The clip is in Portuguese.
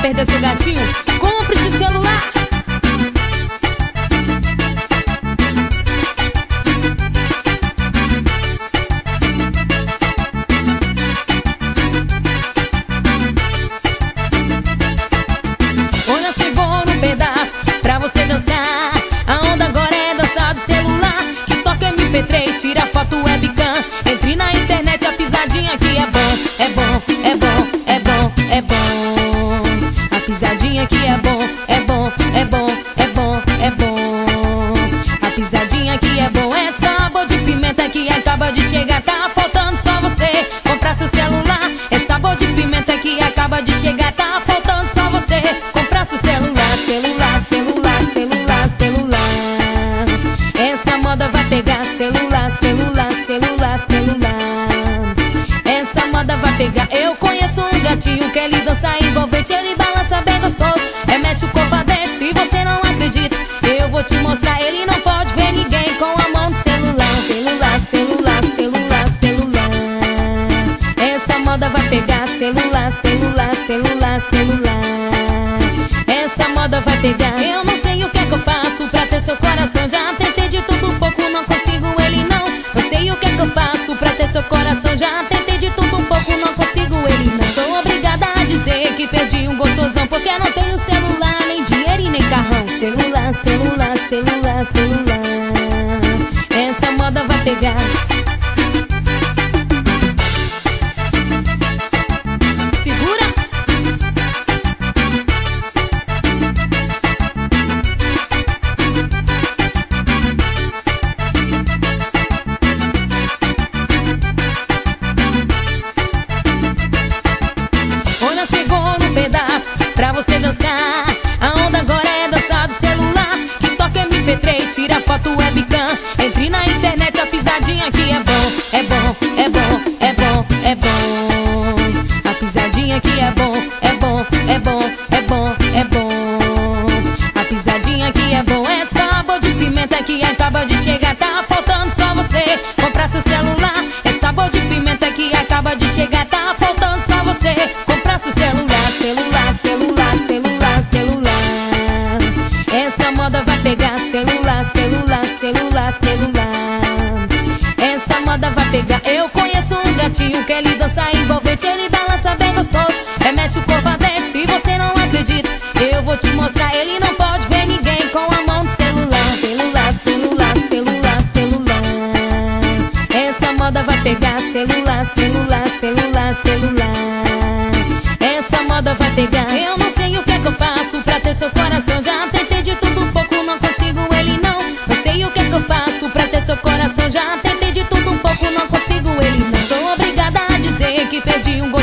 perder seu gatinho, compre esse celular. Olha, chegou no pedaço pra você dançar. A onda agora é dançar do celular, que toca MP3, tira foto webcam. Entre na internet, a pisadinha que é bom, é bom, é bom, é bom, é bom. A pisadinha que é bom, é bom, é bom, é bom, é bom. A pisadinha que é bom é sabor de pimenta que acaba de chegar. Tá faltando só você comprar seu celular. É sabor de pimenta que acaba de chegar. Tá faltando só você comprar seu celular. Celular, celular, celular, celular. Essa moda vai pegar. Celular, celular, celular, celular. Essa moda vai pegar. Eu conheço um gatinho que ele dança envolvente, ele balança bem gostoso, remete o corpo a dentro. Se você não acredita, eu vou te mostrar. Ele não pode ver ninguém com a mão no celular. Celular, celular, celular, celular. Essa moda vai pegar. Celular, celular, celular, celular. Essa moda vai pegar. Eu não sei o que é que eu faço pra ter seu coração. Já tentei de tudo um pouco, não consigo ele não. Não sei o que é que eu faço pra ter seu coração. Já tentei de tudo um pouco, não consigo ele não. Sou obrigada a dizer que perdi um gostosão, porque não tenho celular, nem dinheiro e nem carrão. Celular, celular, celular, celular. Essa moda vai pegar. Segura! Olha, chegou no pedaço pra você dançar. A onda agora é dançar do celular, que toca MP3, tira foto webcam. Entre na internet, a pisadinha que é bom, é bom, é bom, é bom, é bom. A pisadinha que é bom, é bom, é bom, é bom, é bom. A pisadinha que é bom é sabor de pimenta que acaba de chegar. Tá faltando só você comprar seu celular. É sabor de pimenta que acaba de chegar. Tá faltando só você comprar seu celular. Celular, celular, celular, celular. Essa moda vai pegar. Celular, celular, celular, celular. Essa moda vai pegar. Eu conheço um gatinho que ele dança envolvente, ele balança bem gostoso, remete o corpo a dentro. Se você não acredita, eu vou te mostrar. Ele não pode ver ninguém com a mão no celular. Celular, celular, celular, celular. Essa moda vai pegar. Celular, celular, celular, celular. Essa moda vai pegar. Eu não sei o que é que eu faço pra ter seu coração. Já tentei de tudo um pouco, não consigo ele não. Não sei o que é que eu faço pra ter seu coração. Já tentei de tudo um pouco, não consigo ele não. Sou obrigada a dizer que perdi um